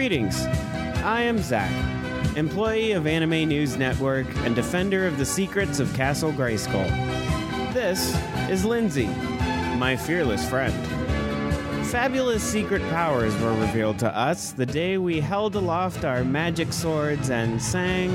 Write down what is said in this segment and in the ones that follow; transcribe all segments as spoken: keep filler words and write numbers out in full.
Greetings. I am Zach, employee of Anime News Network and defender of the secrets of Castle Grayskull. This is Lindsay, my fearless friend. Fabulous secret powers were revealed to us the day we held aloft our magic swords and sang...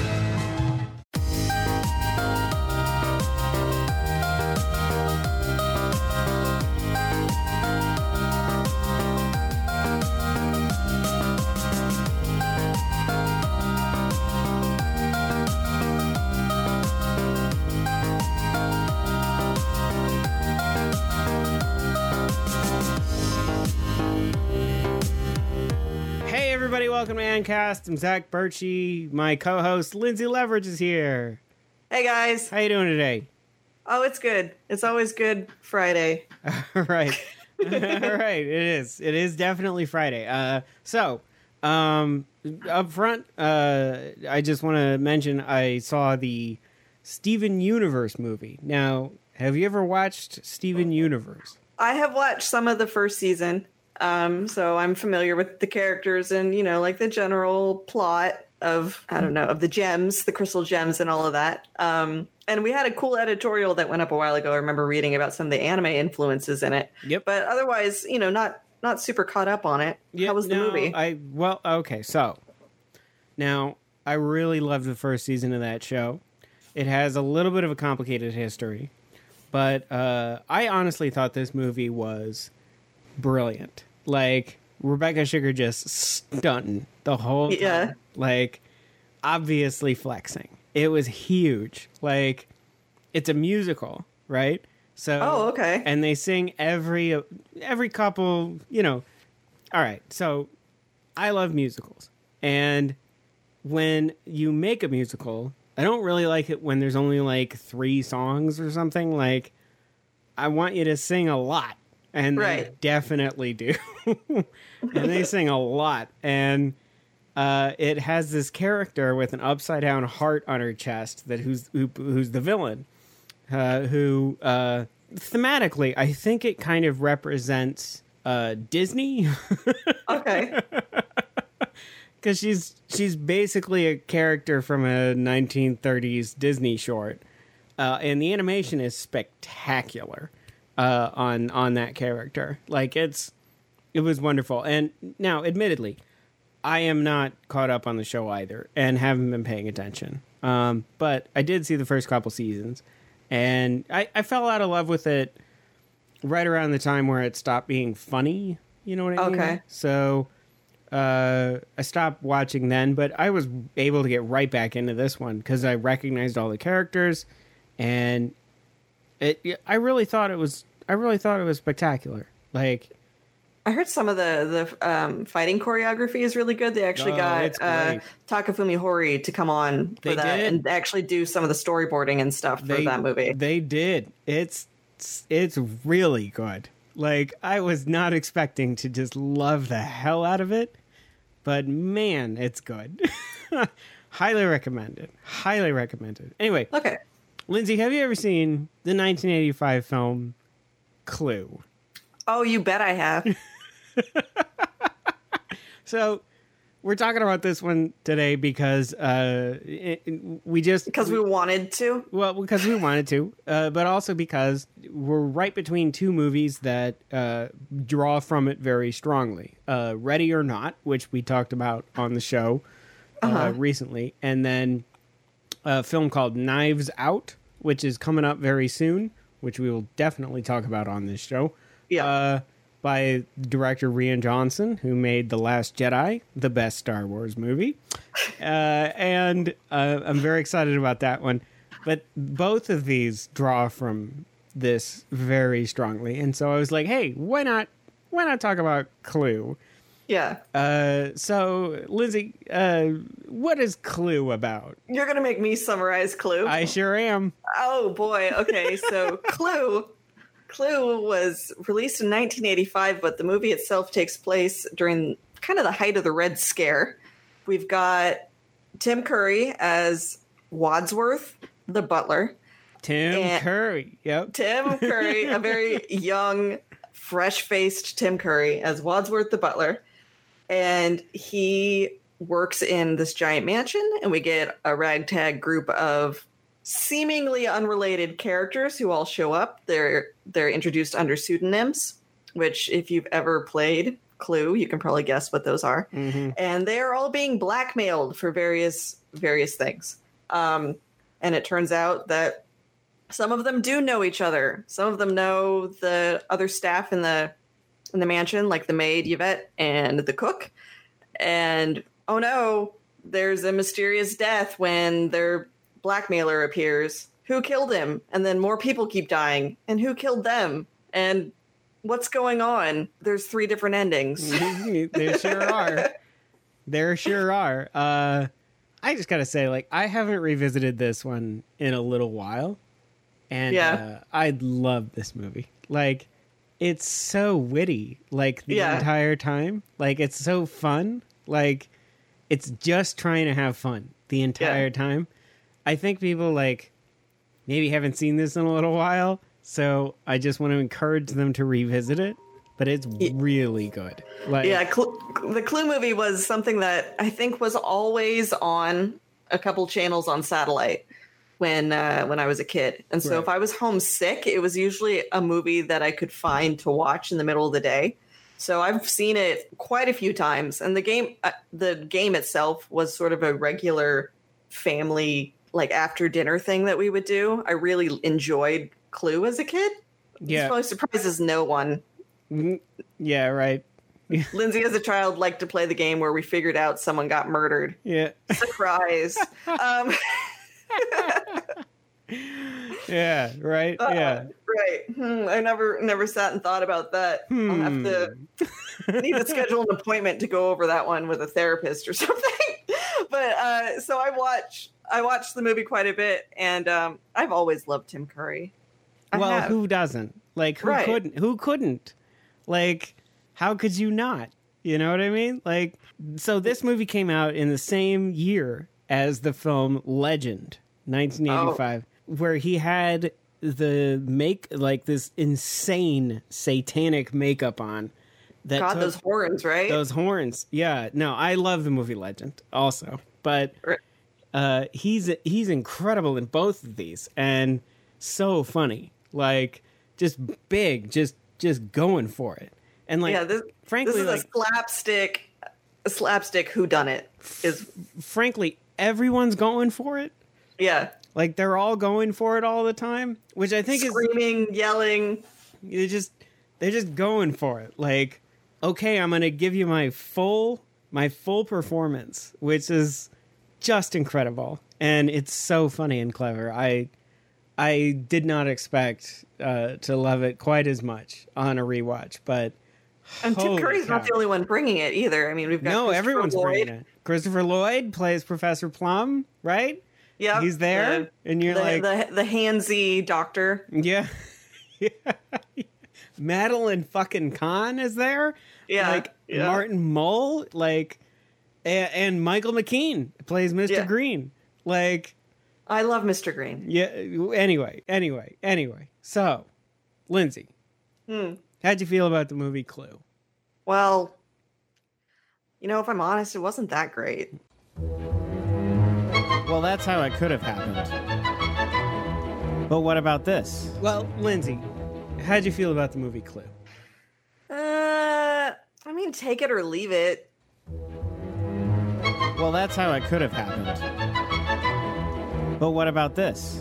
Welcome to Ancast. I'm Zach Birchie. My co-host Lindsay Leverage is here. Hey guys. How you doing today? Oh, it's good. It's always good Friday. All right. All right. It is. It is definitely Friday. Uh, so, um, up front, uh, I just want to mention I saw the Steven Universe movie. Now, have you ever watched Steven Universe? I have watched some of the first season. Um, so I'm familiar with the characters and, you know, like the general plot of, I don't know, of the gems, the crystal gems and all of that. Um, and we had a cool editorial that went up a while ago. I remember reading about some of the anime influences in it. Yep. But otherwise, you know, not not super caught up on it. Yep, How was the no, movie? I well, okay, so now I really loved the first season of that show. It has a little bit of a complicated history, but uh, I honestly thought this movie was brilliant. Like, Rebecca Sugar just stunting the whole time. Yeah. Like, obviously flexing. It was huge. Like, it's a musical, right? So, oh, okay. And they sing every every couple, you know. All right, so I love musicals. And when you make a musical, I don't really like it when there's only like three songs or something. Like, I want you to sing a lot. And right. they definitely do. And they sing a lot. And uh, it has this character with an upside-down heart on her chest that who's who, who's the villain. Uh, who, uh, thematically, I think it kind of represents uh, Disney. Okay. Because she's, she's basically a character from a nineteen thirties Disney short. Uh, and the animation is spectacular. Uh, on on that character. Like, it's it was wonderful. And now, admittedly, I am not caught up on the show either and haven't been paying attention. Um, but I did see the first couple seasons, and I, I fell out of love with it right around the time where it stopped being funny. You know what I mean? Okay. So uh, I stopped watching then, but I was able to get right back into this one because I recognized all the characters, and It, I really thought it was. I really thought it was spectacular. Like, I heard some of the the um, fighting choreography is really good. They actually Oh, got it's uh, great. Takafumi Hori to come on for They that did? and actually do some of the storyboarding and stuff for they that movie. they did. It's it's really good. Like, I was not expecting to just love the hell out of it, but man, it's good. Highly recommended. Highly recommended. Anyway, Okay. Lindsay, have you ever seen the nineteen eighty-five film Clue? Oh, you bet I have. So, we're talking about this one today because uh, it, we just... Because we wanted to. Well, because we wanted to, uh, but also because we're right between two movies that uh, draw from it very strongly. Uh, Ready or Not, which we talked about on the show uh, Uh-huh. recently, and then a film called Knives Out, which is coming up very soon, which we will definitely talk about on this show. Yeah. Uh, by director Rian Johnson, who made The Last Jedi, the best Star Wars movie. Uh, and uh, I'm very excited about that one. But both of these draw from this very strongly. And so I was like, hey, why not, why not talk about Clue? Yeah. Uh, so, Lindsay, uh, what is Clue about? You're going to make me summarize Clue. I sure am. Oh, boy. Okay. So Clue... Clue was released in nineteen eighty-five, but the movie itself takes place during kind of the height of the Red Scare. We've got Tim Curry as Wadsworth, the butler. Tim And- Curry. Yep. Tim Curry, a very young, fresh-faced Tim Curry as Wadsworth, the butler. and he works in this giant mansion, and we get a ragtag group of seemingly unrelated characters who all show up. They're they're introduced under pseudonyms, which if you've ever played Clue, you can probably guess what those are. Mm-hmm. And they are all being blackmailed for various various things. Um, and it turns out that some of them do know each other. Some of them know the other staff in the in the mansion, like the maid Yvette and the cook. And oh no, there's a mysterious death when their blackmailer appears. Who killed him? And then more people keep dying. And who killed them? And what's going on? There's three different endings. There sure are. There sure are. Uh, I just gotta say, like, I haven't revisited this one in a little while. And Yeah. uh, I love this movie. Like, it's so witty, like, the Yeah. entire time. Like, it's so fun. Like, it's just trying to have fun the entire Yeah. time. I think people, like, maybe haven't seen this in a little while, so I just want to encourage them to revisit it. But it's really good. Like, Yeah, Cl- the Clue movie was something that I think was always on a couple channels on satellite when uh, when I was a kid. And so Right. if I was homesick, it was usually a movie that I could find to watch in the middle of the day. So I've seen it quite a few times. And the game, uh, the game itself was sort of a regular family, like after dinner thing that we would do. I really enjoyed Clue as a kid. Yeah. This probably surprises no one. Mm, yeah, right. Lindsay, as a child, liked to play the game where we figured out someone got murdered. Yeah. Surprise. um, Yeah, right. uh, Yeah. Right. Hmm, I never never sat and thought about that. I'll have to need to schedule an appointment to go over that one with a therapist or something. But uh, so I watch I watched the movie quite a bit, and um, I've always loved Tim Curry. I Well, have. who doesn't? Like, who Right. couldn't? Who couldn't? Like, how could you not? You know what I mean? Like, so this movie came out in the same year as the film Legend, nineteen eighty-five, where he had the make like this insane satanic makeup on. That God, took those horns, right? those horns. Yeah, no, I love the movie Legend also, but Right. uh, he's he's incredible in both of these and so funny. Like, just big, just just going for it. And like, yeah, this, frankly, this is like, a slapstick, a slapstick whodunit. Is frankly, everyone's going for it. yeah, Like, they're all going for it all the time, which I think is screaming, yelling. they're just they're just going for it. Like, okay, I'm gonna give you my full my full performance, which is just incredible, and it's so funny and clever. I I did not expect uh, to love it quite as much on a rewatch, but And Tim holy Curry's not cow. the only one bringing it either. I mean, we've got No, Christopher everyone's Lloyd. bringing it. Christopher Lloyd plays Professor Plum, right? Yeah, He's there, and you're the, like, the the handsy doctor. yeah, yeah. Madeline fucking Kahn is there. Yeah, like yeah. Martin Mull, like, and, and Michael McKean plays Mister Yeah. Green. Like, I love Mister Green. yeah. Anyway, anyway, anyway. So, Lindsay, Hmm. how'd you feel about the movie Clue? Well, you know, if I'm honest, it wasn't that great. Well, that's how it could have happened. But what about this? Well, Lindsay, how'd you feel about the movie Clue? Uh, I mean, take it or leave it. Well, that's how it could have happened. But what about this?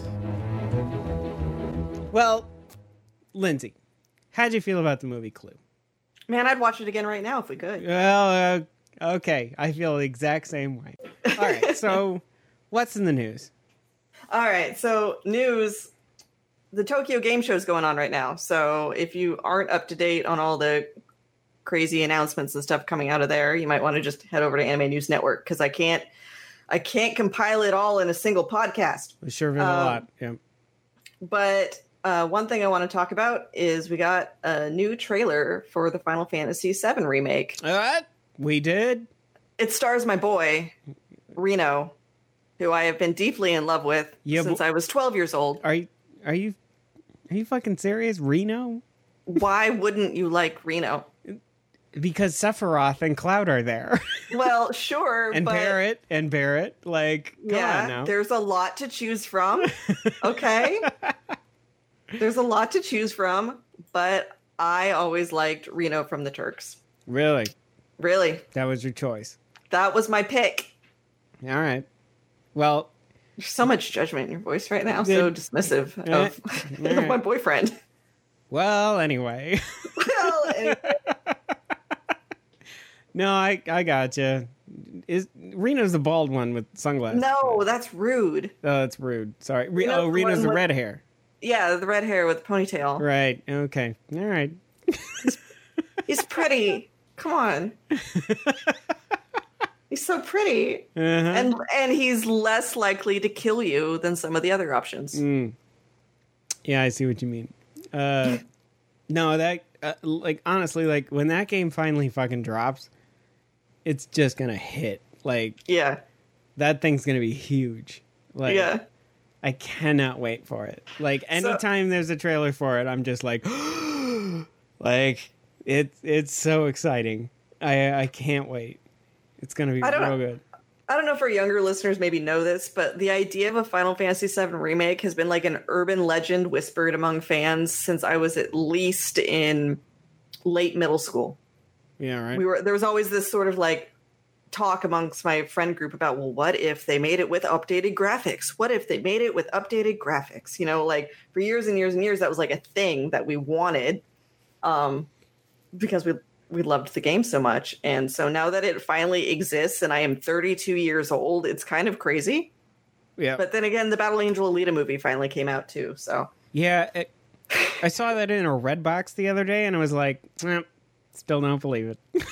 Well, Lindsay, how'd you feel about the movie Clue? Man, I'd watch it again right now if we could. Well, uh, okay. I feel the exact same way. All right, so what's in the news? All right, so news. The Tokyo Game Show is going on right now. So if you aren't up to date on all the crazy announcements and stuff coming out of there, you might want to just head over to Anime News Network because I can't, I can't compile it all in a single podcast. It sure been a Um, lot. Yeah. But uh, one thing I want to talk about is we got a new trailer for the Final Fantasy seven remake. What? We did? It stars my boy, Reno, who I have been deeply in love with Yeah, since but- I was twelve years old. Are you are you are you fucking serious? Reno? Why wouldn't you like Reno? because Sephiroth and Cloud are there. Well, sure, and but Barrett and Barrett. Like, come yeah, on now. there's a lot to choose from. Okay, there's a lot to choose from, but I always liked Reno from the Turks. Really? Really? That was your choice. That was my pick. All right. Well, there's so much judgment in your voice right now. So dismissive of, uh, of my boyfriend. Well, anyway. well, anyway. No, I I gotcha. Is Reno's the bald one with sunglasses? No, that's rude. Oh, that's rude. Sorry. Re- Reno's oh, the Reno's one the with- red hair. Yeah, the red hair with the ponytail. Right. Okay. All right. He's pretty. Come on. He's so pretty. Uh-huh. And and he's less likely to kill you than some of the other options. Mm. Yeah, I see what you mean. Uh, no, that uh, like honestly, like when that game finally fucking drops, it's just gonna hit. Like, Yeah. that thing's gonna be huge. Like, Yeah. I cannot wait for it. Like, anytime there's a trailer for it, I'm just like, like it's it's so exciting. I I can't wait. It's gonna be I don't real know. good. I don't know if our younger listeners maybe know this, but the idea of a Final Fantasy seven remake has been like an urban legend whispered among fans since I was at least in late middle school. Yeah, right. We were there was always this sort of like talk amongst my friend group about, well, what if they made it with updated graphics? What if they made it with updated graphics? You know, like for years and years and years, that was like a thing that we wanted, um, because we we loved the game so much. And so now that it finally exists, and I am thirty-two years old, it's kind of crazy. Yeah. But then again, the Battle Angel Alita movie finally came out too. So Yeah, it, I saw that in a Redbox the other day, and I was like, eh, still don't believe it.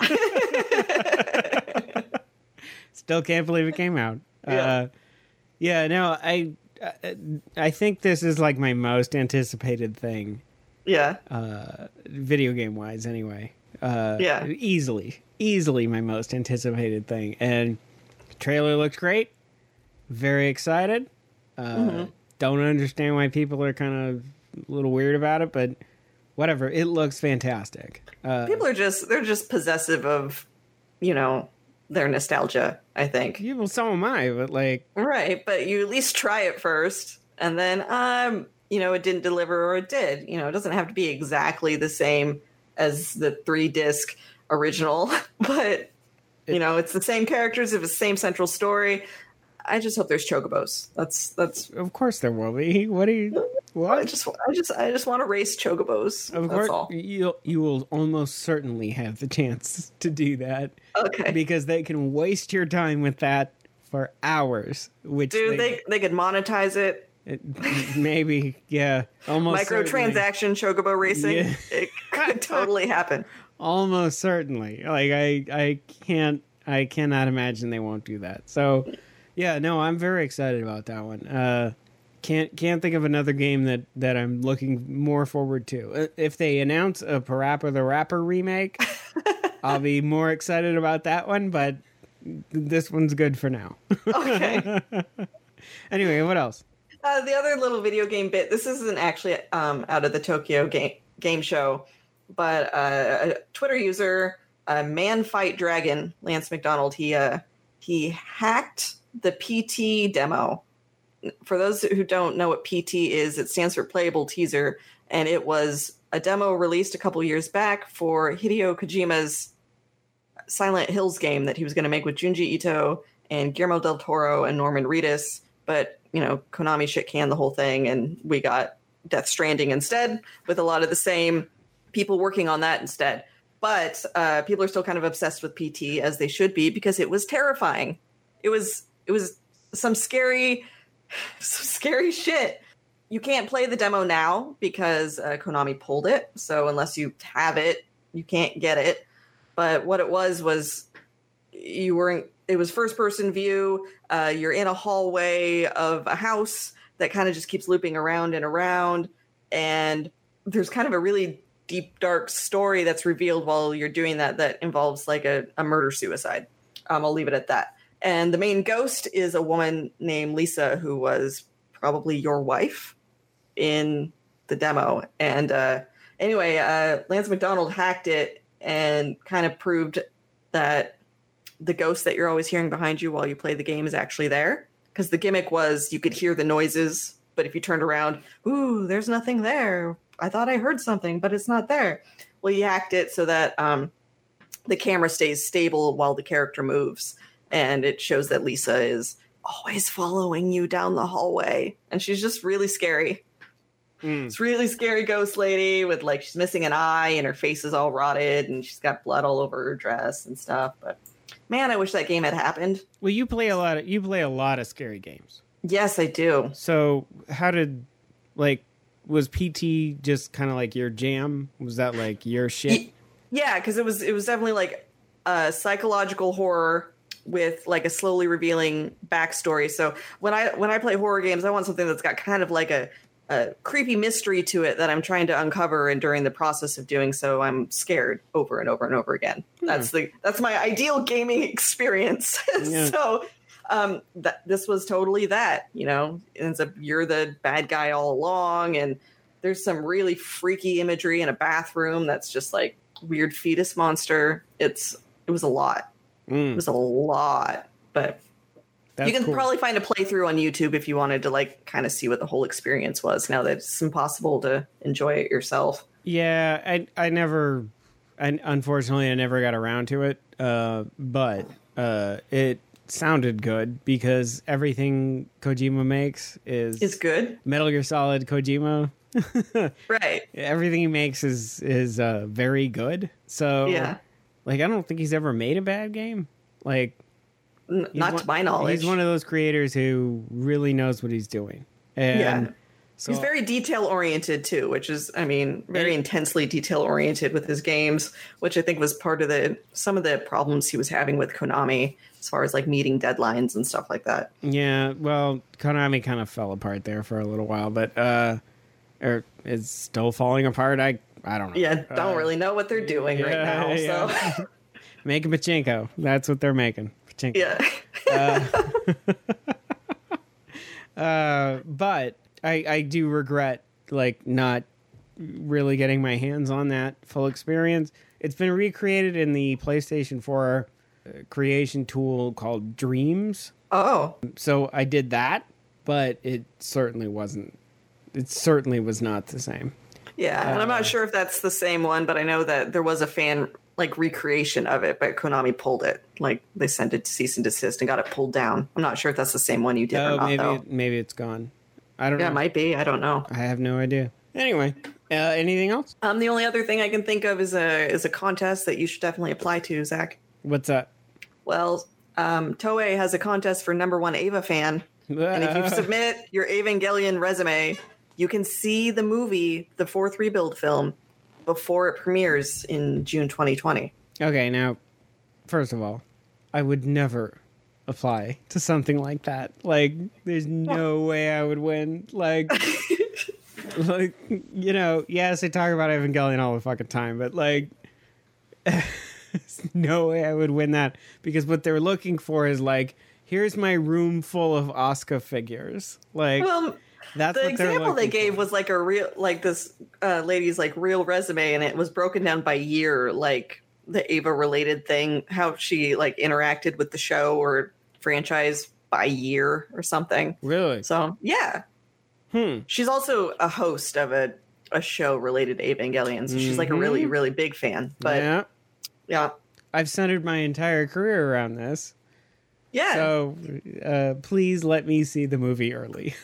Still can't believe it came out. Yeah. Uh, yeah, no, I, I I think this is like my most anticipated thing, yeah, uh, video game wise, anyway. Uh, Yeah. easily, easily my most anticipated thing, and the trailer looks great. Very excited. Uh, Mm-hmm. Don't understand why people are kind of a little weird about it, but whatever. It looks fantastic. Uh, people are just they're just possessive of, you know, their nostalgia, I think. yeah, well, so am I, but like, Right, but you at least try it first, and then, um, you know, it didn't deliver or it did. You know, it doesn't have to be exactly the same as the three disc original, but you know, it's the same characters, it's the same central story. I just hope there's chocobos. That's that's. of course there will be. What do you? I What? just I just I just want to race chocobos. Of That's course, all. you you will almost certainly have the chance to do that Okay. because they can waste your time with that for hours. Which Dude, they they could monetize it. it, maybe yeah, almost certainly. Microtransaction chocobo racing. Yeah. It could totally happen. Almost certainly. Like I, I can't, I cannot imagine they won't do that. So, yeah, no, I'm very excited about that one. Uh, can't can't think of another game that that I'm looking more forward to. Uh, If they announce a Parappa the Rapper remake, I'll be more excited about that one. But this one's good for now. Okay. Anyway, what else? Uh, the other little video game bit. This isn't actually um, out of the Tokyo game game show, but uh, a Twitter user, uh, Man Fight Dragon, Lance McDonald, he uh, he hacked the P T demo. For those who don't know what P T is, it stands for Playable Teaser, and it was a demo released a couple years back for Hideo Kojima's Silent Hills game that he was going to make with Junji Ito and Guillermo del Toro and Norman Reedus. But, you know, Konami shit canned the whole thing, and we got Death Stranding instead, with a lot of the same people working on that instead. But uh, people are still kind of obsessed with P T, as they should be, because it was terrifying. It was it was some scary, some scary shit. You can't play the demo now because uh, Konami pulled it. So unless you have it, you can't get it. But what it was was you weren't. It was first person view. Uh, you're in a hallway of a house that kind of just keeps looping around and around. And there's kind of a really deep, dark story that's revealed while you're doing that that involves like a, a murder suicide. Um, I'll leave it at that. And the main ghost is a woman named Lisa, who was probably your wife in the demo. And uh, anyway, uh, Lance McDonald hacked it and kind of proved that the ghost that you're always hearing behind you while you play the game is actually there. Because the gimmick was you could hear the noises, but if you turned around, ooh, there's nothing there. I thought I heard something, but it's not there. Well, you hacked it so that um, the camera stays stable while the character moves. And it shows that Lisa is always following you down the hallway. And she's just really scary. Mm. It's really scary ghost lady with, like, she's missing an eye and her face is all rotted and she's got blood all over her dress and stuff. But man, I wish that game had happened. Well, you play a lot of you play a lot of scary games. Yes, I do. So how did, like, was P T just kind of like your jam? Was that like your shit? Yeah, because it was it was definitely like a psychological horror with like a slowly revealing backstory. So when I when I play horror games, I want something that's got kind of like a, a creepy mystery to it that I'm trying to uncover, and during the process of doing so, I'm scared over and over and over again. Hmm. That's the that's my ideal gaming experience. Yeah. So um, that this was totally that. You know, it ends up you're the bad guy all along, and there's some really freaky imagery in a bathroom that's just like weird fetus monster. It's it was a lot. Mm. It was a lot, but That's you can cool. probably find a playthrough on YouTube if you wanted to like kind of see what the whole experience was. Now that it's impossible to enjoy it yourself. Yeah, I I never, I, unfortunately, I never got around to it. Uh, but uh, it sounded good because everything Kojima makes is is good. Metal Gear Solid Kojima, right? Everything he makes is is uh, very good. So yeah. Like, I don't think he's ever made a bad game. Like, N- not one, to my knowledge. He's one of those creators who really knows what he's doing. And yeah. So, he's very detail oriented too, which is, I mean, very intensely detail oriented with his games, which I think was part of the some of the problems he was having with Konami as far as like meeting deadlines and stuff like that. Yeah, well, Konami kind of fell apart there for a little while, but uh, or it's still falling apart. I. I don't know. Yeah, don't uh, really know what they're doing yeah, right now. Yeah. So making pachinko. That's what they're making. Pachinko. Yeah. uh, uh, but I I do regret like not really getting my hands on that full experience. It's been recreated in the PlayStation four creation tool called Dreams. Oh. So I did that, but it certainly wasn't. It certainly was not the same. Yeah, and I'm not sure if that's the same one, but I know that there was a fan like recreation of it, but Konami pulled it. Like they sent it to cease and desist and got it pulled down. I'm not sure if that's the same one you did oh, or not. Maybe though. It, maybe it's gone. I don't yeah, know. Yeah, it might be. I don't know. I have no idea. Anyway, uh, anything else? Um, the only other thing I can think of is a is a contest that you should definitely apply to, Zach. What's that? Well, um, Toei has a contest for number one Eva fan, and if you submit your Evangelion resume, you can see the movie, the fourth Rebuild film, before it premieres in June twenty twenty. Okay, now, first of all, I would never apply to something like that. Like, there's no way I would win. Like, like you know, yes, I talk about Evangelion all the fucking time, but, like, there's no way I would win that. Because what they're looking for is, like, here's my room full of Asuka figures. Like... Well, That's the what example they gave for. was like a real, like this uh, lady's like real resume, and it was broken down by year, like the Ava related thing, how she like interacted with the show or franchise by year or something. Really? So yeah. Hmm. She's also a host of a, a show related to Evangelion, so mm-hmm. she's like a really, really big fan. But yeah. yeah. I've centered my entire career around this. Yeah. So uh, please let me see the movie early.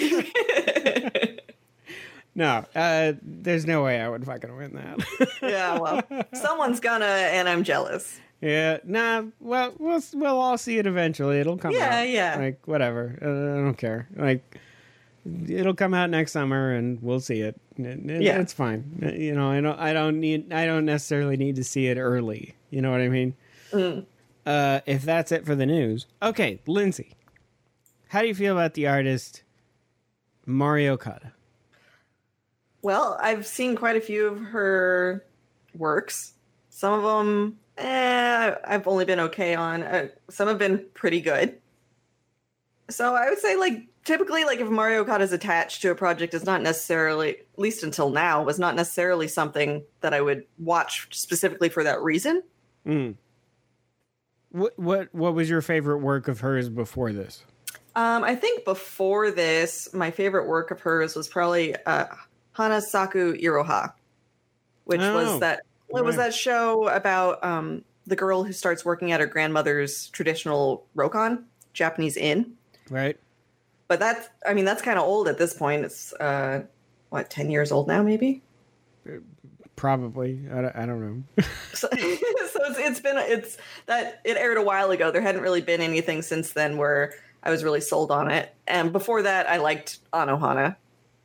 No, uh, there's no way I would fucking win that. Yeah, well, someone's gonna, and I'm jealous. Yeah, nah, well, we'll, we'll all see it eventually. It'll come yeah, out. Yeah, yeah. Like, whatever. Uh, I don't care. Like, it'll come out next summer and we'll see it. it, it yeah. It's fine. You know, I don't, I don't need, I don't necessarily need to see it early. You know what I mean? Mm. Uh, if that's it for the news. Okay, Lindsay, how do you feel about the artist Mari Okada? Well, I've seen quite a few of her works. Some of them, eh, I've only been okay on. Uh, some have been pretty good. So I would say, like, typically, like, if Mario Kart is attached to a project, it's not necessarily, at least until now, was not necessarily something that I would watch specifically for that reason. Mm. What what what was your favorite work of hers before this? Um, I think before this, my favorite work of hers was probably uh, Hanasaku Iroha, which Oh, was that it was right. that show about um, the girl who starts working at her grandmother's traditional rokon, Japanese inn. Right. But that's, I mean, that's kind of old at this point. It's, uh, what, ten years old now, maybe? Probably. I don't, I don't know. So, so it's, it's been, it's that it aired a while ago. There hadn't really been anything since then where I was really sold on it. And before that, I liked Anohana.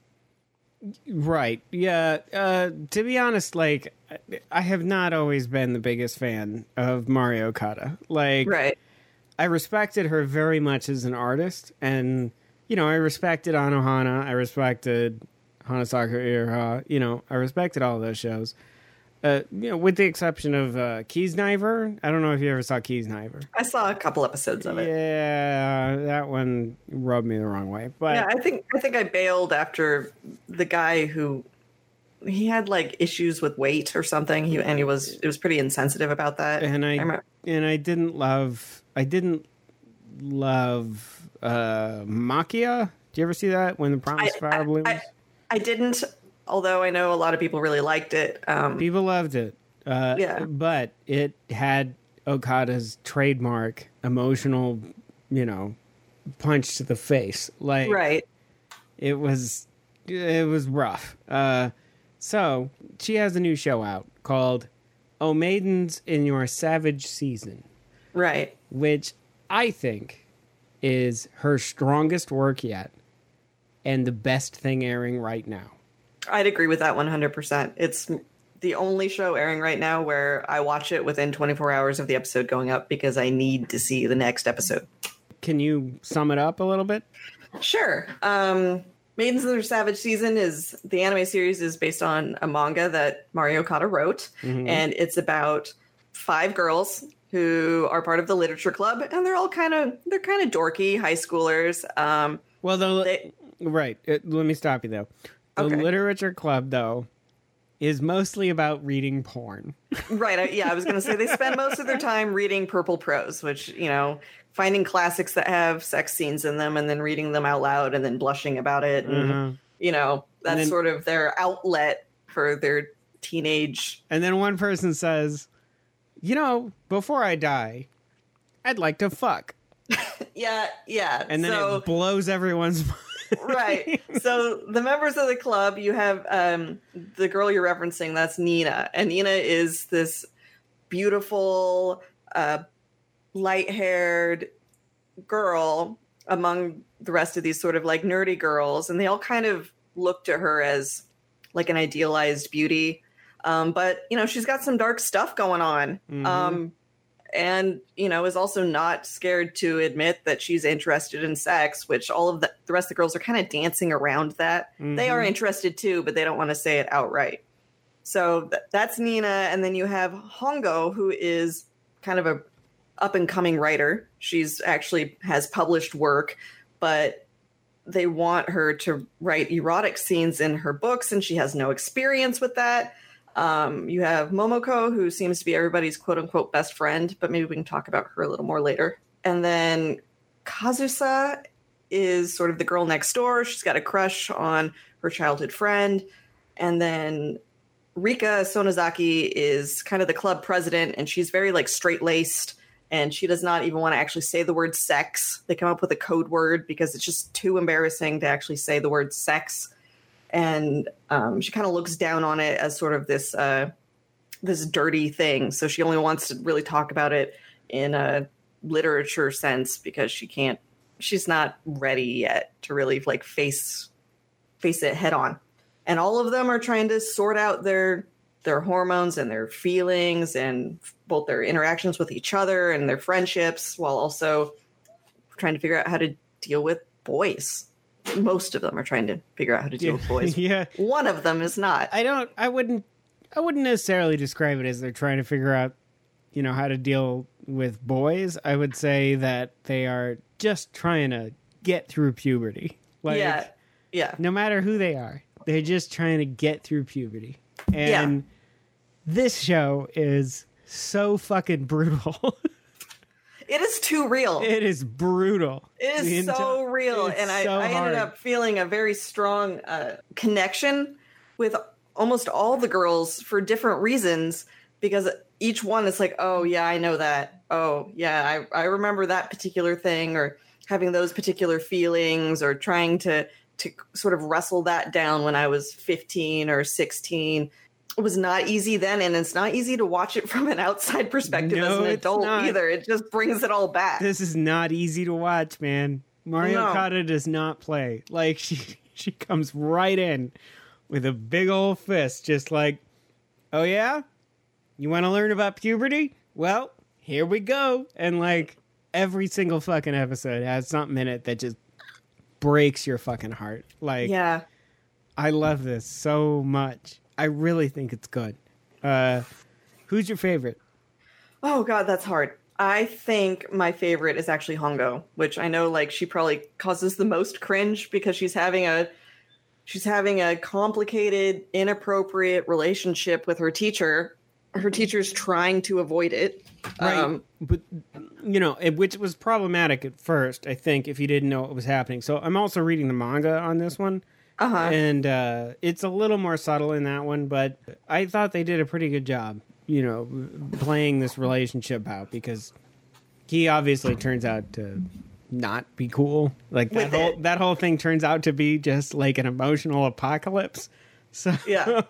Right. Yeah. Uh, to be honest, like, I have not always been the biggest fan of Mario Kata. Like, Right. I respected her very much as an artist, and you know, I respected Anohana, I respected Hanasaku Iroha, you know, I respected all of those shows. Uh, you know, with the exception of uh, Kiesniver. I don't know if you ever saw Kiesniver. I saw a couple episodes of it. Yeah, that one rubbed me the wrong way. But Yeah, I think I think I bailed after the guy who he had like issues with weight or something. He and he was it was pretty insensitive about that. and I, I remember- and I didn't love I didn't love uh, Makia. Do you ever see that when the Promised I- Fire I- Blooms? I- I didn't, although I know a lot of people really liked it. Um, People loved it. Uh, Yeah. But it had Okada's trademark emotional, you know, punch to the face. Like, right. it was, it was rough. Uh, so she has a new show out called "O Maidens in Your Savage Season," Right. which I think is her strongest work yet and the best thing airing right now. I'd agree with that one hundred percent. It's the only show airing right now where I watch it within twenty-four hours of the episode going up because I need to see the next episode. Can you sum it up a little bit? Sure. Um, Maidens in Their Savage Season is the anime series is based on a manga that Mario Kata wrote, Mhm. and it's about five girls who are part of the literature club, and they're all kind of they're kind of dorky high schoolers. Um, Well, the They- right. It, let me stop you though. The Okay. literature club, though, is mostly about reading porn. right? I, yeah, I was going to say they spend most of their time reading purple prose, which you know, finding classics that have sex scenes in them, and then reading them out loud, and then blushing about it. And, Uh-huh. You know, that's then- sort of their outlet for their teenage. And then one person says, "You know, before I die, I'd like to fuck," Yeah, yeah. and then so, it blows everyone's mind. right. So the members of the club, you have um, the girl you're referencing. That's Nina, and Nina is this beautiful, uh, light-haired girl among the rest of these sort of like nerdy girls, and they all kind of look to her as like an idealized beauty. Um, but you know, she's got some dark stuff going on. Mhm. Um, and you know, is also not scared to admit that she's interested in sex, which all of the, the rest of the girls are kind of dancing around that. They are Mhm. interested too, but they don't want to say it outright. So th- that's Nina, and then you have Hongo, who is kind of a up and coming writer. She's actually has published work, but they want her to write erotic scenes in her books, and she has no experience with that. Um, you have Momoko, who seems to be everybody's quote unquote best friend, but maybe we can talk about her a little more later. And then Kazusa is sort of the girl next door. She's got a crush on her childhood friend. And then Rika Sonozaki is kind of the club president, and she's very like straight laced, and she does not even want to actually say the word sex. They come up with a code word because it's just too embarrassing to actually say the word sex. And um, she kind of looks down on it as sort of this uh, this dirty thing. So she only wants to really talk about it in a literature sense because she can't. She's not ready yet to really like face face it head on. And all of them are trying to sort out their their hormones and their feelings and both their interactions with each other and their friendships, while also trying to figure out how to deal with boys. Most of them are trying to figure out how to deal with boys. Yeah, One of them is not. I don't. I wouldn't. I wouldn't necessarily describe it as they're trying to figure out, you know, how to deal with boys. I would say that they are just trying to get through puberty. Like, yeah, yeah. no matter who they are, they're just trying to get through puberty. And Yeah. this show is so fucking brutal. It is too real. It is brutal. It The is so enti- real, it's and I, so I ended hard. up feeling a very strong uh, connection with almost all the girls for different reasons, because each one is like, oh yeah, I know that. Oh yeah, I, I remember that particular thing, or having those particular feelings, or trying to to sort of wrestle that down when I was fifteen or sixteen. It was not easy then, and it's not easy to watch it from an outside perspective No, as an it's adult not. either. It just brings it all back. This is not easy to watch, man. Mario No. Okada does not play. Like, she she comes right in with a big old fist, just like, oh yeah? You want to learn about puberty? Well, here we go. And like, every single fucking episode has something in it that just breaks your fucking heart. Like, Yeah. I love this so much. I really think it's good. Uh, who's your favorite? Oh god, that's hard. I think my favorite is actually Hongo, which I know like she probably causes the most cringe because she's having a she's having a complicated, inappropriate relationship with her teacher. Her teacher's trying to avoid it. Right. Um, But, you know, it, which was problematic at first, I think, if you didn't know what was happening. So I'm also reading the manga on this one. uh-huh. And uh, it's a little more subtle in that one, but I thought they did a pretty good job, you know, playing this relationship out, because he obviously turns out to not be cool. Like that With whole it. that whole thing turns out to be just like an emotional apocalypse. So Yeah.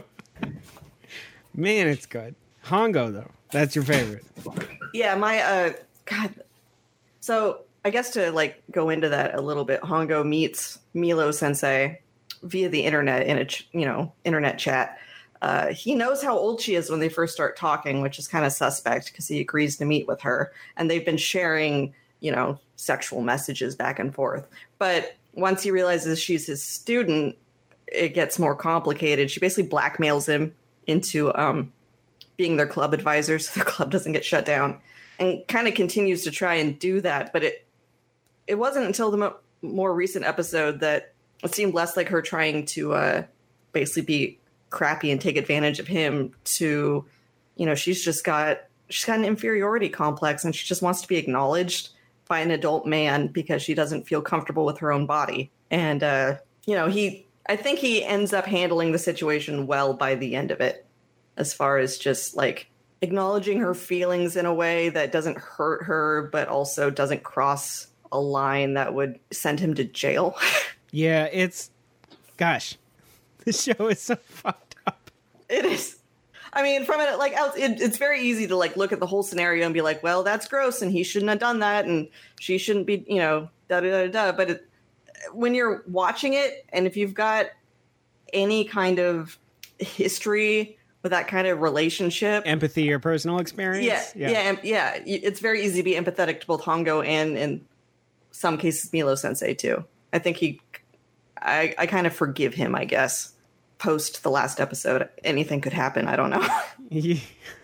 man, it's good. Hongo though, that's your favorite. Yeah, my uh god. So, I guess to like go into that a little bit, Hongo meets Milo Sensei via the internet in a ch- you know internet chat. Uh, he knows how old she is when they first start talking, which is kind of suspect because he agrees to meet with her, and they've been sharing you know sexual messages back and forth. But once he realizes she's his student, it gets more complicated. She basically blackmails him into um, being their club advisor so their club doesn't get shut down, and kind of continues to try and do that. But it it wasn't until the mo- more recent episode that it seemed less like her trying to uh, basically be crappy and take advantage of him to, you know, she's just got, she's got an inferiority complex and she just wants to be acknowledged by an adult man because she doesn't feel comfortable with her own body. And, uh, you know, he, I think he ends up handling the situation well by the end of it, as far as just like acknowledging her feelings in a way that doesn't hurt her, but also doesn't cross a line that would send him to jail. Yeah, it's gosh, this show is so fucked up. It is. I mean, from it, like, out, it, it's very easy to like look at the whole scenario and be like, well, that's gross, and he shouldn't have done that, and she shouldn't be, you know, da da da da. But it, when you're watching it, and if you've got any kind of history with that kind of relationship, Empathy or personal experience? yeah, yeah, yeah, yeah, it's very easy to be empathetic to both Hongo and, in some cases, Milo Sensei too. I think he, I, I kind of forgive him, I guess. Post the last episode, anything could happen. I don't know. Yeah.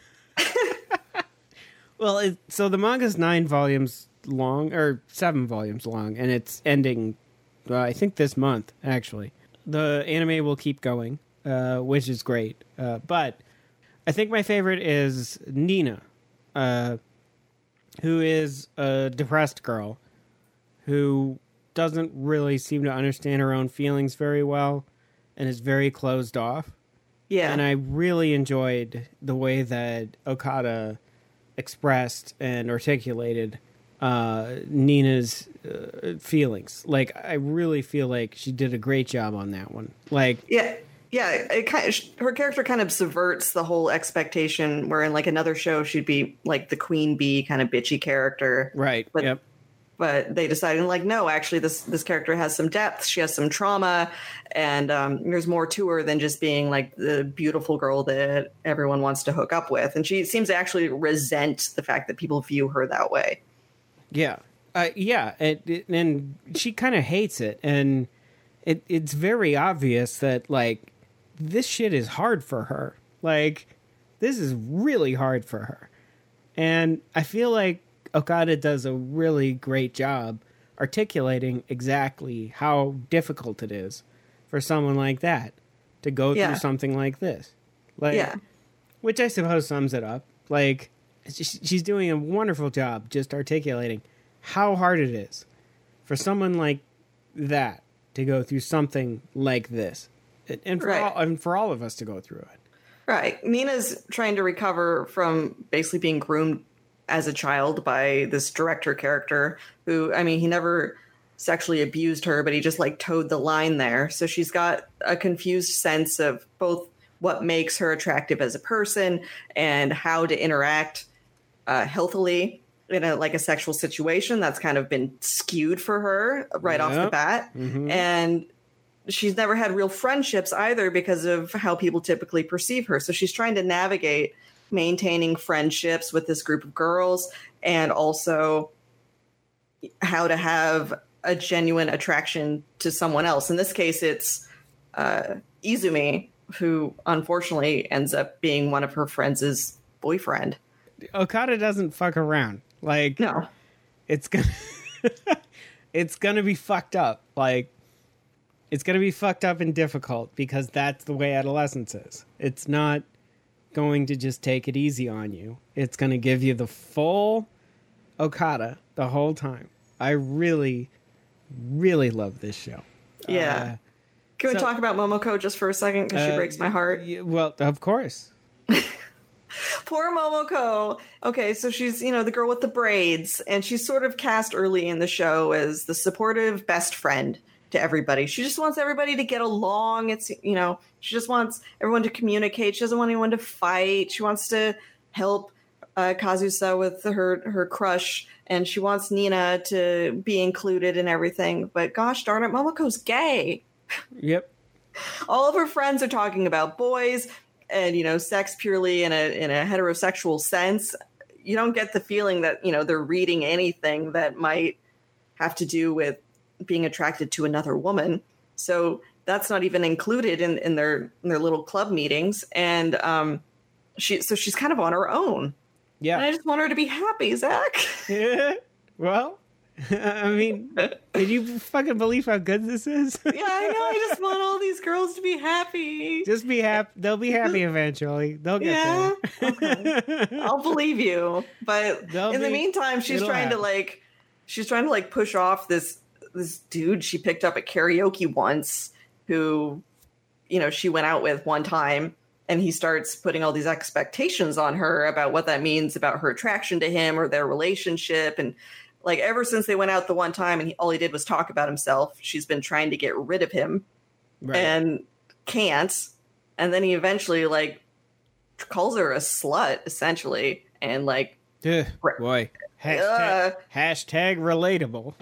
Well, it, so the manga's nine volumes long, or seven volumes long, and it's ending, uh, I think, this month, actually. The anime will keep going, uh, which is great. Uh, but I think my favorite is Nina, uh, who is a depressed girl who doesn't really seem to understand her own feelings very well and is very closed off. Yeah. And I really enjoyed the way that Okada expressed and articulated uh, Nina's uh, feelings. Like, I really feel like she did a great job on that one. Like, yeah. Yeah. It kind of, her character kind of subverts the whole expectation where in like another show, she'd be like the queen bee kind of bitchy character. right. But Yep. But they decided, like, no, actually, this this character has some depth. She has some trauma, and um, there's more to her than just being like the beautiful girl that everyone wants to hook up with. And she seems to actually resent the fact that people view her that way. Yeah. Uh, yeah. It, it, and she kind of hates it. And it, it's very obvious that, like, this shit is hard for her. Like, this is really hard for her. And I feel like Okada does a really great job articulating exactly how difficult it is for someone like that to go Yeah. through something like this. Like, Yeah. which I suppose sums it up. Like, she's doing a wonderful job just articulating how hard it is for someone like that to go through something like this, and for Right. all, and for all of us to go through it. Right. Nina's trying to recover from basically being groomed as a child by this director character who, I mean, he never sexually abused her, but he just like towed the line there. So she's got a confused sense of both what makes her attractive as a person and how to interact uh, healthily in a like a sexual situation. That's kind of been skewed for her right off the Yep. bat. Mhm. And she's never had real friendships either because of how people typically perceive her. So she's trying to navigate maintaining friendships with this group of girls and also how to have a genuine attraction to someone else. In this case, it's uh, Izumi, who unfortunately ends up being one of her friends' boyfriend. Okada doesn't fuck around. Like, No. it's gonna it's gonna be fucked up. Like, it's gonna be fucked up and difficult because that's the way adolescence is. It's not going to just take it easy on you. It's gonna give you the full Okada the whole time. I really, really love this show. Yeah. Can we so- talk about Momoko just for a second? Because she Uh, breaks my heart. y- Well, of course. Poor Momoko. Okay, so she's, you know, the girl with the braids, and she's sort of cast early in the show as the supportive best friend to everybody. She just wants everybody to get along. It's, you know, she just wants everyone to communicate. She doesn't want anyone to fight. She wants to help uh, Kazusa with her her crush, and she wants Nina to be included in everything. But gosh darn it, Momoko's gay. Yep. All of her friends are talking about boys and, you know, sex purely in a in a heterosexual sense. You don't get the feeling that, you know, they're reading anything that might have to do with being attracted to another woman. So that's not even included in, in their in their little club meetings. And um she so she's kind of on her own. Yeah. And I just want her to be happy, Zach. Well, I mean, can you fucking believe how good this is? Yeah, I know. I just want all these girls to be happy. Just be happy. They'll be happy eventually. They'll get Yeah, there. I'll believe you. But They'll in the be- meantime, she's it'll trying to happen. like she's trying to like push off this this dude she picked up at karaoke once who, you know, she went out with one time, and he starts putting all these expectations on her about what that means about her attraction to him or their relationship. And like ever since they went out the one time and he, all he did was talk about himself, she's been trying to get rid of him Right. and can't. And then he eventually like calls her a slut essentially, and like Ugh, Right. boy. Hashtag, uh, hashtag relatable.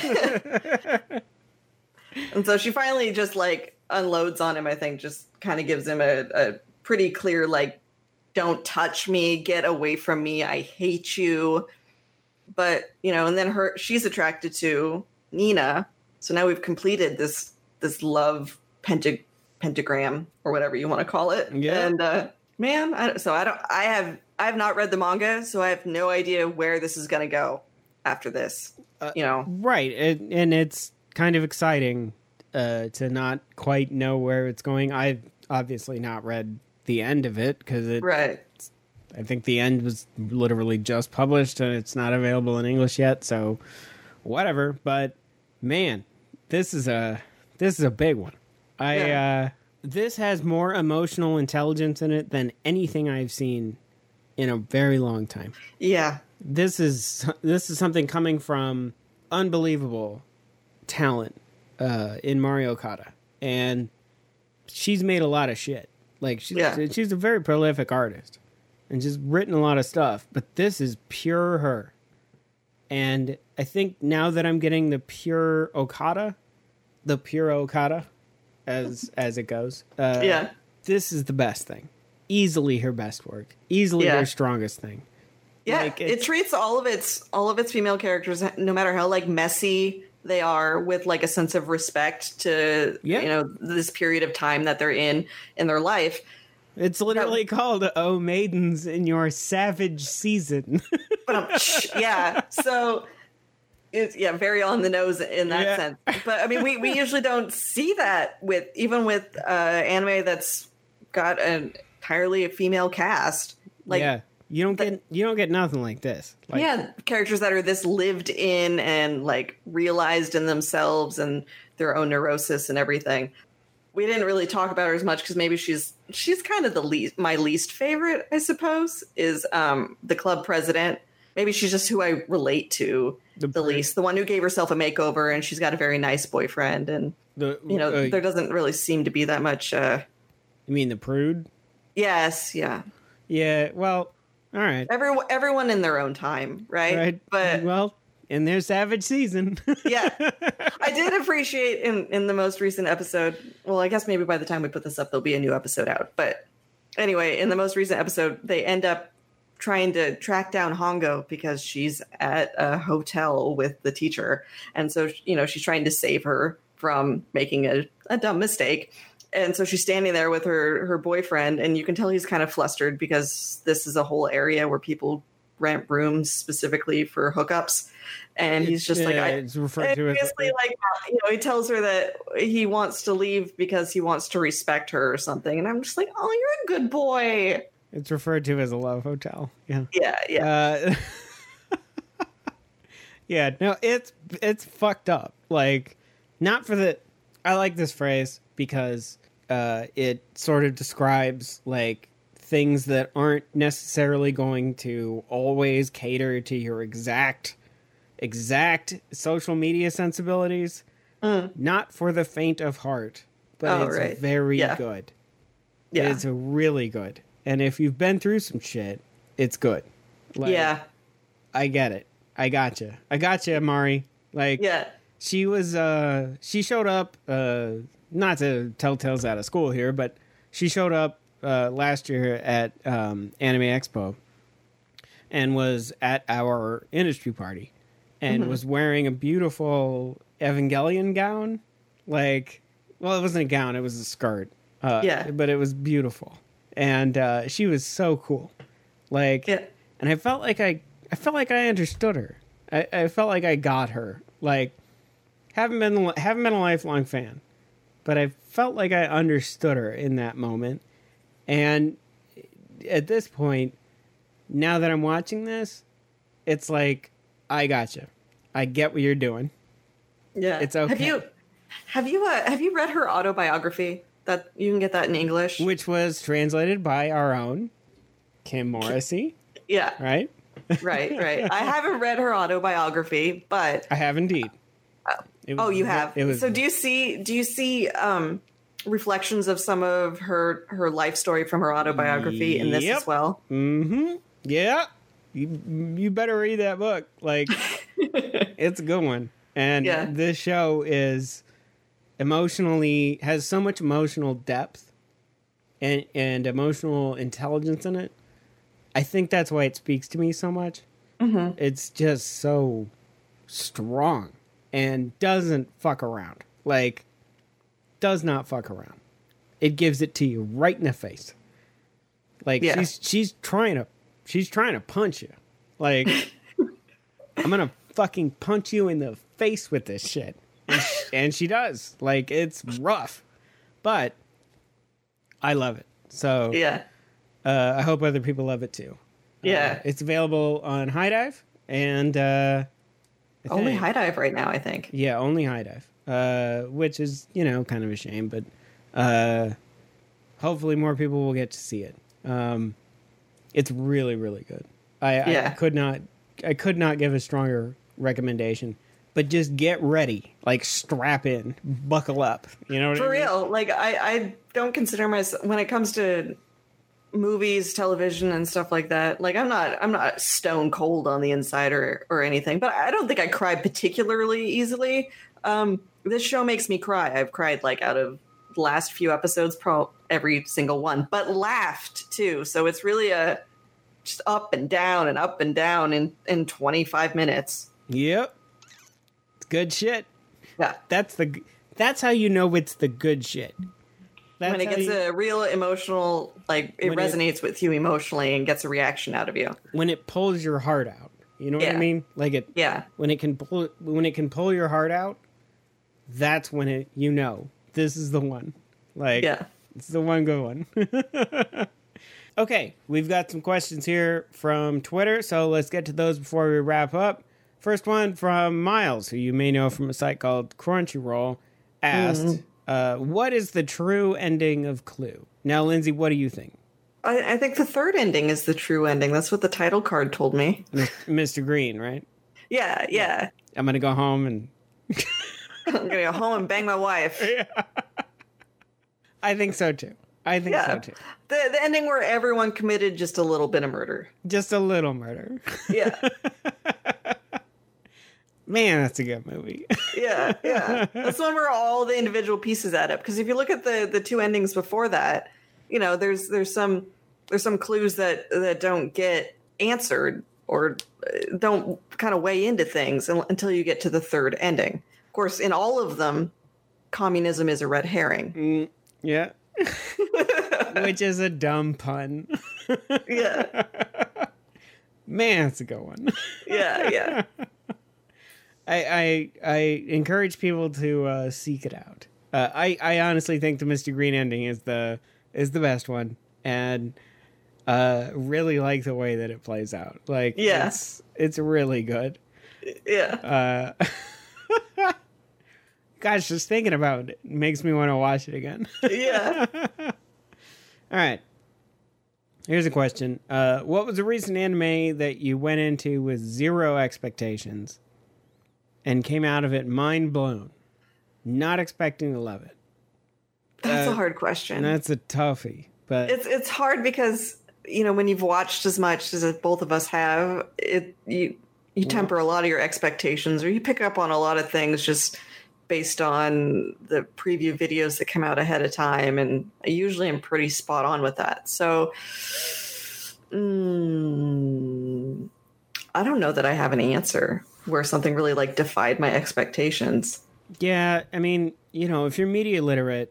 and so she finally just like unloads on him. I think just kind of gives him a, a pretty clear like, don't touch me, get away from me, I hate you. But you know, and then her she's attracted to Nina. So now we've completed this this love penta, pentagram or whatever you want to call it. Yeah. And uh, man, I, don't- so I don't. I have I have not read the manga, so I have no idea where this is going to go after this. Uh, you know, Right. It, and it's kind of exciting uh, to not quite know where it's going. I've obviously not read the end of it because it. right? I think the end was literally just published and it's not available in English yet, so whatever. But man, this is a this is a big one. I Yeah. uh this has more emotional intelligence in it than anything I've seen in a very long time. Yeah, This is this is something coming from unbelievable talent uh in Mario Okada. And she's made a lot of shit. Like she's Yeah. she's a very prolific artist. And just written a lot of stuff, but this is pure her. And I think now that I'm getting the pure Okada, the pure Okada, as as it goes, uh, yeah, this is the best thing. Easily her best work. Easily Yeah. her strongest thing. yeah. Like, it it's- treats all of its all of its female characters, no matter how like messy they are, with like a sense of respect to Yeah. you know this period of time that they're in in their life. It's literally called "Oh Maidens in Your Savage Season." But um, yeah, so it's yeah, very on the nose in that Yeah. sense. But I mean, we, we usually don't see that with even with uh, anime that's got an entirely a female cast. Like, yeah, you don't get you don't get nothing like this. Like, yeah, characters that are this lived in and like realized in themselves and their own neurosis and everything. We didn't really talk about her as much because maybe she's she's kind of the least my least favorite, I suppose, is um, the club president. Maybe she's just who I relate to The the, pr- least. The one who gave herself a makeover and she's got a very nice boyfriend. And, the you know, uh, there doesn't really seem to be that much. Uh, you mean the prude? yes, yeah. Yeah. Well, all right. Everyone, everyone in their own time, right? Right. But well, in their Savage season. yeah, I did appreciate in, in the most recent episode. Well, I guess maybe by the time we put this up, there'll be a new episode out. But anyway, in the most recent episode, they end up trying to track down Hongo because she's at a hotel with the teacher. And so, you know, she's trying to save her from making a, a dumb mistake. And so she's standing there with her, her boyfriend, and you can tell he's kind of flustered because this is a whole area where people rent rooms specifically for hookups. And he's just like, Yeah, I, it's referred to as basically like, you know, he tells her that he wants to leave because he wants to respect her or something. And I'm just like, oh, you're a good boy. it's referred to as a love hotel. Yeah. Yeah, yeah. Uh, yeah, no, it's it's fucked up. Like, not for the. I like this phrase because uh, it sort of describes like things that aren't necessarily going to always cater to your exact exact social media sensibilities. Mm. Not for the faint of heart, but Oh, it's right. very Yeah. good. Yeah. It's really good. And if you've been through some shit, it's good. Like, yeah. I get it. I gotcha. I gotcha, Mari. Like, Yeah. she was, uh, she showed up, uh, not to tell tales out of school here, but she showed up, uh, last year at, um, Anime Expo and was at our industry party and Mm-hmm. was wearing a beautiful Evangelion gown. Like, well, it wasn't a gown, it was a skirt. Uh, Yeah. But it was beautiful. And, uh, she was so cool. Like, Yeah. and I felt like I, I felt like I understood her. I, I felt like I got her. Like, haven't been haven't been a lifelong fan, but I felt like I understood her in that moment. And at this point, now that I'm watching this, it's like I gotcha. I get what you're doing. Yeah. It's okay. Have you have you uh, have you read her autobiography? That you can get that in English. Which was translated by our own Kim Morrissey, Yeah. right? Right, right. I haven't read her autobiography, but I have indeed. It was oh, you ve- have. It was So do you see do you see um reflections of some of her her life story from her autobiography in this Yep. as well? Mm-hmm. Yeah. You, you better read that book. Like, it's a good one. And Yeah. this show is emotionally, has so much emotional depth and, and emotional intelligence in it. I think that's why it speaks to me so much. Mm-hmm. It's just so strong and doesn't fuck around. Like, does not fuck around. It gives it to you right in the face. Like, Yeah. she's she's trying to she's trying to punch you. Like, I'm gonna fucking punch you in the face with this shit, and she, and she does. Like, it's rough, but I love it. So Yeah. uh, I hope other people love it too. Yeah. Uh, it's available on High Dive and uh, I Only think- High Dive right now, I think. Yeah, only High Dive, uh, which is, you know, kind of a shame, but uh, hopefully more people will get to see it. Um, it's really, really good. I, Yeah. I could not, I could not give a stronger recommendation. But just get ready, like strap in, buckle up. You know what For I mean? real. Like I, I don't consider myself when it comes to movies, television and stuff like that. Like I'm not I'm not stone cold on the inside or, or anything, but I don't think I cry particularly easily. Um, this show makes me cry. I've cried like out of the last few episodes, pro every single one, but laughed too. So it's really a just up and down and up and down in, in twenty-five minutes. Yep, it's good shit. Yeah. That's the. That's how you know it's the good shit. That's When it how gets you- a real emotional, like it When it- resonates with you emotionally and gets a reaction out of you. when it pulls your heart out. You know what Yeah. I mean? Like it. Yeah. When it can pull, when it can pull your heart out, that's when it. You know, this is the one. Like, Yeah. it's the one good one. Okay, we've got some questions here from Twitter, so let's get to those before we wrap up. First one from Miles, who you may know from a site called Crunchyroll, asked, mm. uh, what is the true ending of Clue? Now, Lindsay, what do you think? I, I think the third ending is the true ending. That's what the title card told me. Mister Green, right? Yeah, yeah. I'm going to go home and... I'm going to go home and bang my wife. Yeah. I think so, too. I think yeah. so, too. The, the ending where everyone committed just a little bit of murder. Just a little murder. Yeah. Man, that's a good movie. yeah, yeah. That's the one where all the individual pieces add up. Because if you look at the, the two endings before that, you know, there's there's some there's some clues that, that don't get answered or don't kind of weigh into things until you get to the third ending. Of course, in all of them, communism is a red herring. Mm, yeah. Which is a dumb pun. Yeah. Man, that's a good one. Yeah, yeah. I, I I encourage people to uh, seek it out. Uh, I I honestly think the Mister Green ending is the is the best one, and uh, really like the way that it plays out. Like, yeah, it's it's really good. Yeah. Uh, gosh, just thinking about it makes me want to watch it again. Yeah. All right. Here's a question. Uh, what was a recent anime that you went into with zero expectations and came out of it mind blown, not expecting to love it? That's uh, a hard question. That's a toughie. But it's it's hard because, you know, when you've watched as much as both of us have, it you you temper a lot of your expectations, or you pick up on a lot of things just based on the preview videos that come out ahead of time, and I usually am pretty spot on with that. So mm, I don't know that I have an answer where something really like defied my expectations. Yeah, I mean, you know, if you're media literate,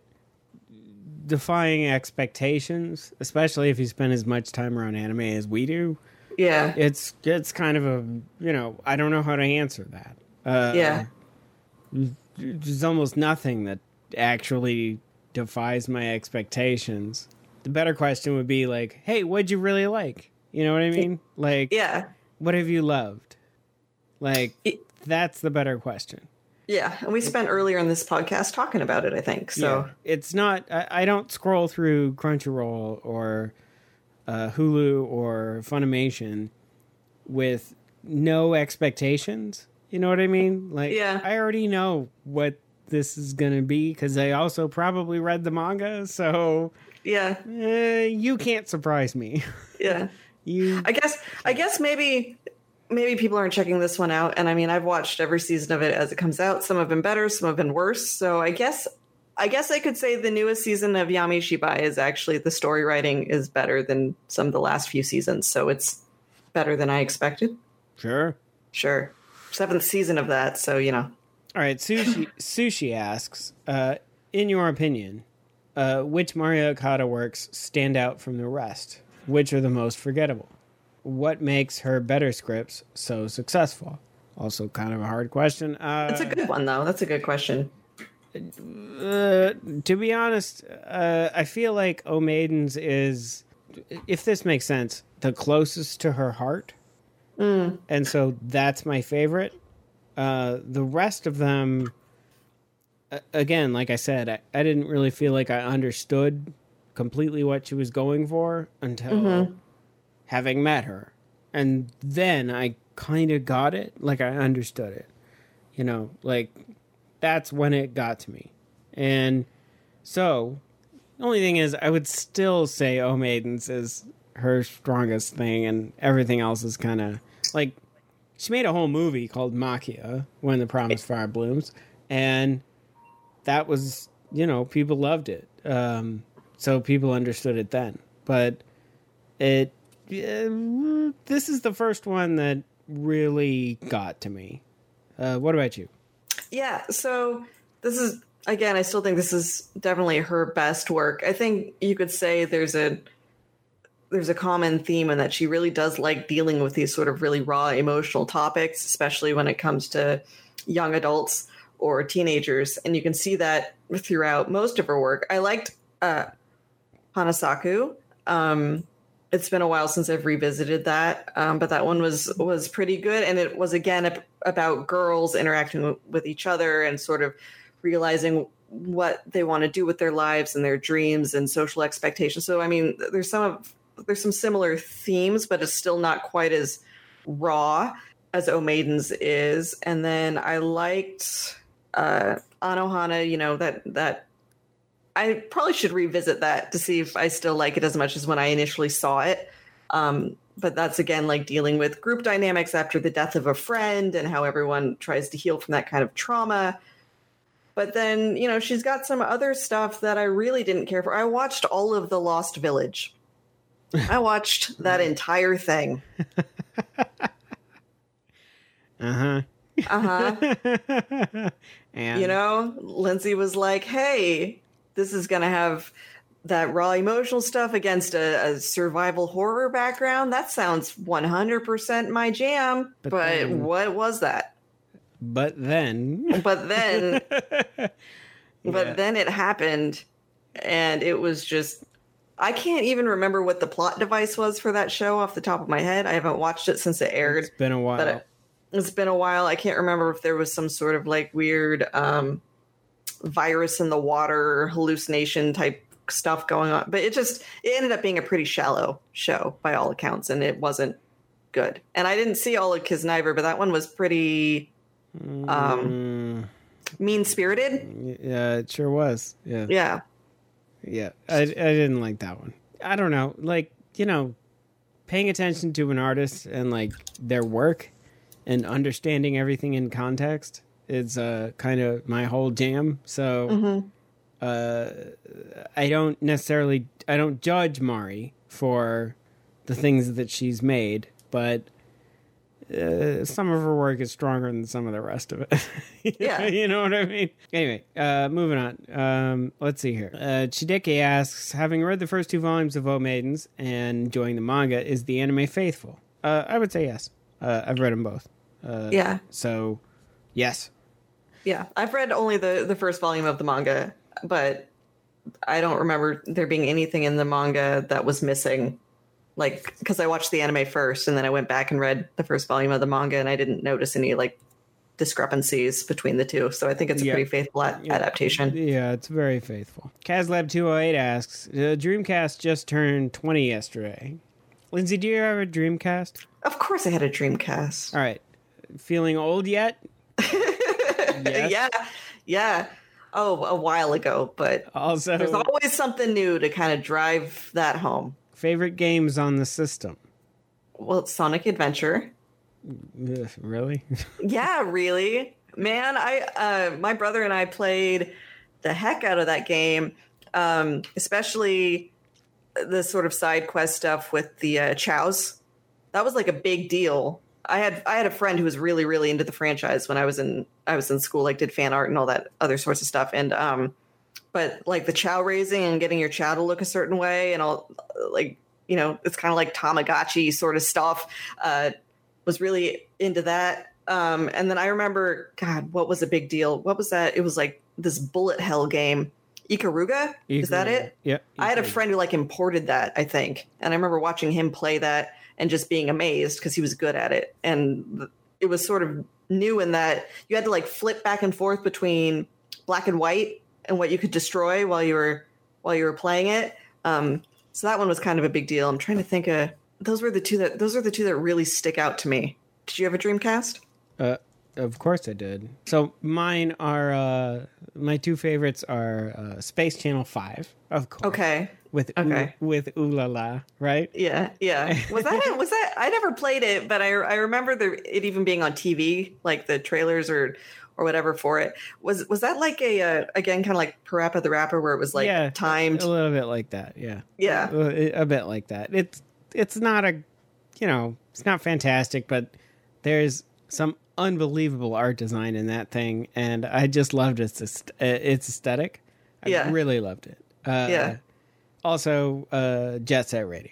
defying expectations, especially if you spend as much time around anime as we do, yeah, it's it's kind of a, you know, I don't know how to answer that. Uh, yeah. There's almost nothing that actually defies my expectations. The better question would be like, hey, what'd you really like? You know what I mean? Like, yeah, what have you loved? Like, it, that's the better question. Yeah, and we spent earlier in this podcast talking about it, I think. So yeah, it's not, I, I don't scroll through Crunchyroll or uh, Hulu or Funimation with no expectations. You know what I mean? Like, yeah. I already know what this is going to be because I also probably read the manga. So, yeah, uh, you can't surprise me. Yeah. you. I guess, I guess maybe, maybe people aren't checking this one out. And I mean, I've watched every season of it as it comes out. Some have been better, some have been worse. So I guess, I guess I could say the newest season of Yami Shibai is actually, the story writing is better than some of the last few seasons. So it's better than I expected. Sure. Sure. Seventh season of that, so you know. All right, Sushi Sushi asks, uh, in your opinion, uh, which Mario Okada works stand out from the rest? Which are the most forgettable? What makes her better scripts so successful? Also, kind of a hard question. Uh, That's a good one, though. That's a good question. Uh, to be honest, uh, I feel like O Maidens is, if this makes sense, the closest to her heart. Mm. And so that's my favorite. Uh, the rest of them, uh, again, like I said, I, I didn't really feel like I understood completely what she was going for until mm-hmm. having met her. And then I kind of got it, like I understood it. You know, like that's when it got to me. And so the only thing is I would still say O Maidens is her strongest thing, and everything else is kind of like, she made a whole movie called Maquia, When the Promised Fire Blooms, and that was, you know, people loved it, um, so people understood it then. But it uh, this is the first one that really got to me. Uh, what about you? Yeah, so this is, again, I still think this is definitely her best work. I think you could say there's a there's a common theme in that she really does like dealing with these sort of really raw emotional topics, especially when it comes to young adults or teenagers. And you can see that throughout most of her work. I liked uh, Hanasaku. Um, it's been a while since I've revisited that, um, but that one was was pretty good. And it was, again, about girls interacting with each other and sort of realizing what they want to do with their lives and their dreams and social expectations. So, I mean, there's some of, there's some similar themes, but it's still not quite as raw as O Maidens is. And then I liked uh, Anohana, you know, that, that I probably should revisit that to see if I still like it as much as when I initially saw it. Um, but that's, again, like dealing with group dynamics after the death of a friend and how everyone tries to heal from that kind of trauma. But then, you know, she's got some other stuff that I really didn't care for. I watched all of The Lost Village. I watched that entire thing. Uh-huh. Uh-huh. And you know, Lindsay was like, hey, this is going to have that raw emotional stuff against a, a survival horror background. That sounds one hundred percent my jam. But But, then- what was that? But then... But then, Yeah. but then it happened, and it was just... I can't even remember what the plot device was for that show off the top of my head. I haven't watched it since it aired. It's been a while. But it, it's been a while. I can't remember if there was some sort of like weird um, virus in the water hallucination type stuff going on. But it just, it ended up being a pretty shallow show by all accounts, and it wasn't good. And I didn't see all of Kisniver, but that one was pretty um, Mm, mean-spirited. yeah, it sure was. Yeah. Yeah. Yeah, I, I didn't like that one. I don't know, like, you know, paying attention to an artist and like their work and understanding everything in context is uh, kind of my whole jam. So Mm-hmm. uh, I don't necessarily, I don't judge Mari for the things that she's made, but uh, some of her work is stronger than some of the rest of it. Yeah. You know what I mean? Anyway, uh, moving on. Um, let's see here. Uh, Chideke asks, having read the first two volumes of O Maidens and enjoying the manga, is the anime faithful? Uh, I would say yes. Uh, I've read them both. Uh, Yeah. So, yes. Yeah. I've read only the, the first volume of the manga, but I don't remember there being anything in the manga that was missing. Like, because I watched the anime first, and then I went back and read the first volume of the manga, and I didn't notice any, like, discrepancies between the two. So I think it's a Yeah. pretty faithful a- Yeah. adaptation. Yeah, it's very faithful. Kazlab two oh eight asks, the Dreamcast just turned twenty yesterday. Lindsay, do you have a Dreamcast? Of course I had a Dreamcast. All right. Feeling old yet? Yes. Yeah. Yeah. Oh, a while ago, but Also, there's always something new to kind of drive that home. favorite games on the system? Well, it's Sonic Adventure. Ugh, really? Yeah, really, man. I uh, my brother and I played the heck out of that game, um, especially the sort of side quest stuff with the uh, chows. That was like a big deal. I had I had a friend who was really really into the franchise when I was in I was in school, like did fan art and all that other sorts of stuff. And um, but like the chow raising and getting your chow to look a certain way and all, like, you know, it's kind of like Tamagotchi sort of stuff. Uh, was really into that. Um, and then I remember, God, what was a big deal? What was that? It was like this bullet hell game. Ikaruga? Is that it? Yeah. I had a friend who like imported that, I think. And I remember watching him play that and just being amazed because he was good at it. And it was sort of new in that you had to like flip back and forth between black and white and what you could destroy while you were while you were playing it. Um, so that one was kind of a big deal. I'm trying to think of those were the two that those are the two that really stick out to me. Did you have a Dreamcast? Uh, of course I did. So mine are uh, my two favorites are uh, Space Channel Five, of course. Okay. With Okay. Ooh, with Ooh La La, right? Yeah, yeah. Was that was that? I never played it, but I I remember the, it even being on T V, like the trailers or or whatever for it. Was was that like a uh, again kind of like Parappa the Rapper, where it was like Yeah, timed? A little bit like that. Yeah. Yeah. A, a bit like that. It's it's not a, you know, it's not fantastic, but there's some unbelievable art design in that thing, and I just loved its est- its aesthetic. I Yeah. really loved it. Uh, Yeah. Also, uh, Jet Set Radio.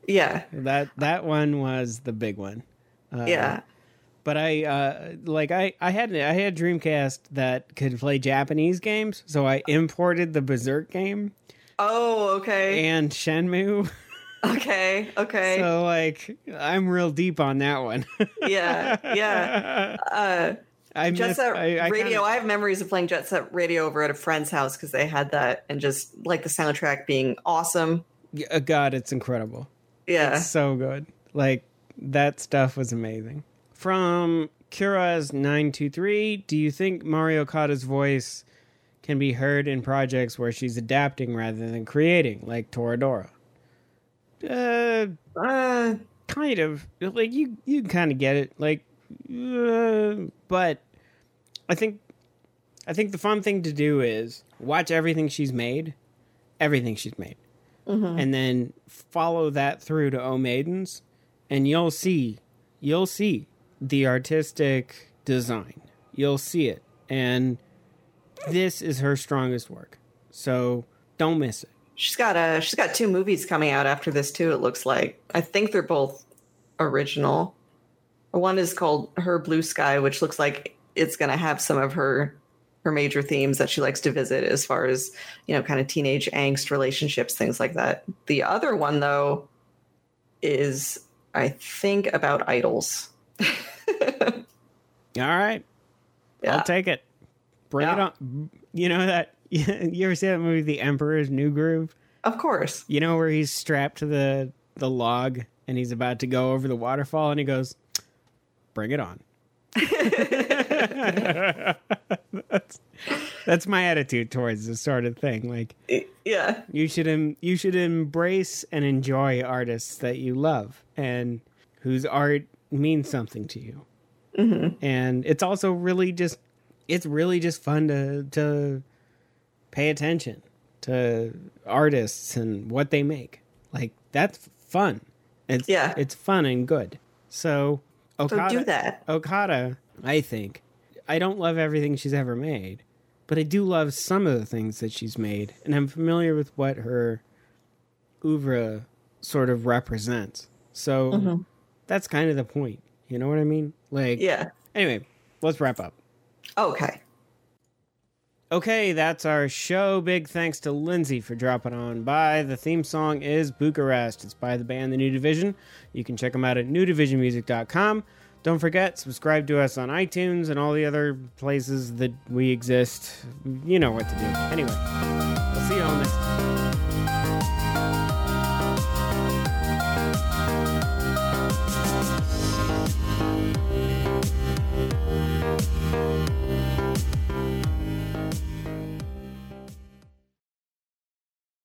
Yeah. That that one was the big one. Uh, Yeah. But I uh, like I, I had I had a Dreamcast that could play Japanese games, so I imported the Berserk game Oh, okay. and Shenmue. Okay. Okay. So like I'm real deep on that one. Yeah. Yeah. Uh, I Jet miss, Set I, I Radio. kinda- I have memories of playing Jet Set Radio over at a friend's house because they had that, and just like the soundtrack being awesome. Uh, God, it's incredible. Yeah. It's so good. Like that stuff was amazing. From Kuraz nine two three, do you think Mario Okada's voice can be heard in projects where she's adapting rather than creating, like Toradora? Uh, Uh, kind of. Like you, you kind of get it. Like, uh, but I think, I think the fun thing to do is watch everything she's made, everything she's made, mhm. and then follow that through to O Maidens, and you'll see, you'll see the artistic design. You'll see it, and this is her strongest work. So don't miss it. She's got a she's got two movies coming out after this too. It looks like. I think they're both original. One is called Her Blue Sky, which looks like it's going to have some of her her major themes that she likes to visit, as far as, you know, kind of teenage angst, relationships, things like that. The other one, though, is, I think, about idols. All right, Yeah. I'll take it. Bring it Yeah. on. You know that you ever see that movie, The Emperor's New Groove? Of course. You know where he's strapped to the the log and he's about to go over the waterfall and he goes, "Bring it on." that's, that's my attitude towards this sort of thing. Like, Yeah. you should em- you should embrace and enjoy artists that you love and whose art means something to you. Mm-hmm. And it's also really just it's really just fun to to pay attention to artists and what they make. Like, that's fun. It's Yeah. it's fun and good. So Okada, So do that. Okada, I think, I don't love everything she's ever made, but I do love some of the things that she's made, and I'm familiar with what her oeuvre sort of represents. So Mhm. that's kind of the point. You know what I mean? Like, Yeah. anyway, let's wrap up. Okay. Okay, that's our show. Big thanks to Lindsay for dropping on by. The theme song is Bucharest. It's by the band The New Division. You can check them out at new division music dot com. Don't forget, subscribe to us on iTunes and all the other places that we exist. You know what to do. Anyway, we'll see you all next time.